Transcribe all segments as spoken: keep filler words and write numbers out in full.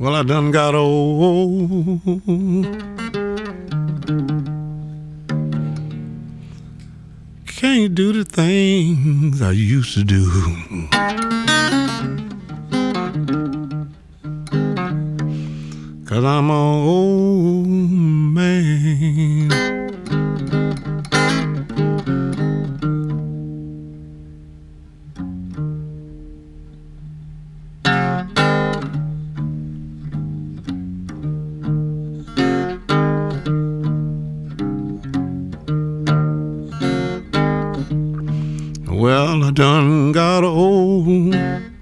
Well, I done got old. Can't do the things I used to do. Cause I'm an old man. Well, I done got old.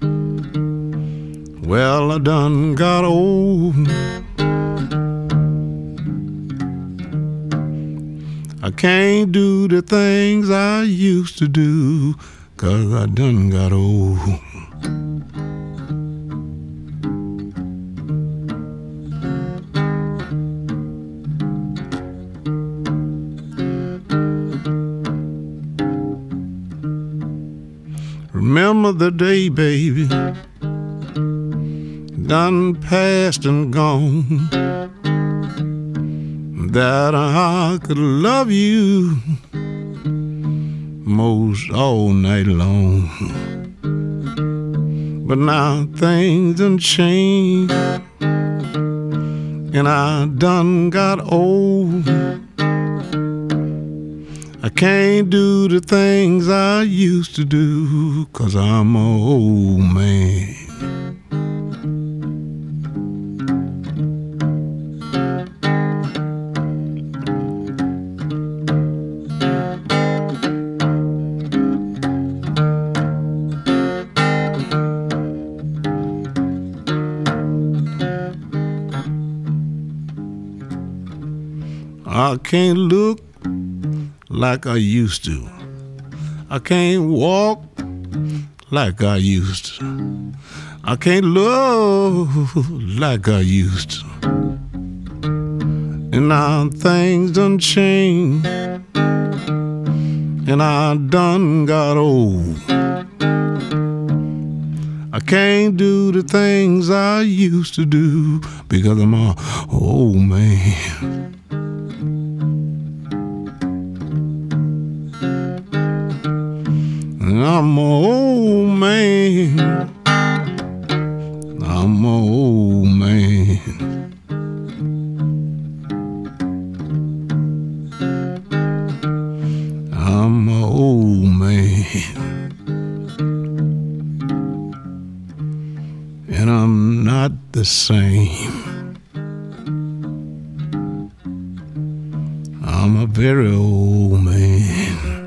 Well, I done got old. I can't do the things I used to do, 'cause I done got old. Remember the day, baby, done past and gone, that I could love you most all night long. But now things done changed, and I done got old. I can't do the things I used to do, 'cause I'm an old man. I can't look like I used to. I can't walk like I used to. I can't love like I used to. And now things done changed, and I done got old. I can't do the things I used to do, because I'm an old man. I'm an old man. I'm an old man. I'm an old man. And I'm not the same. I'm a very old man.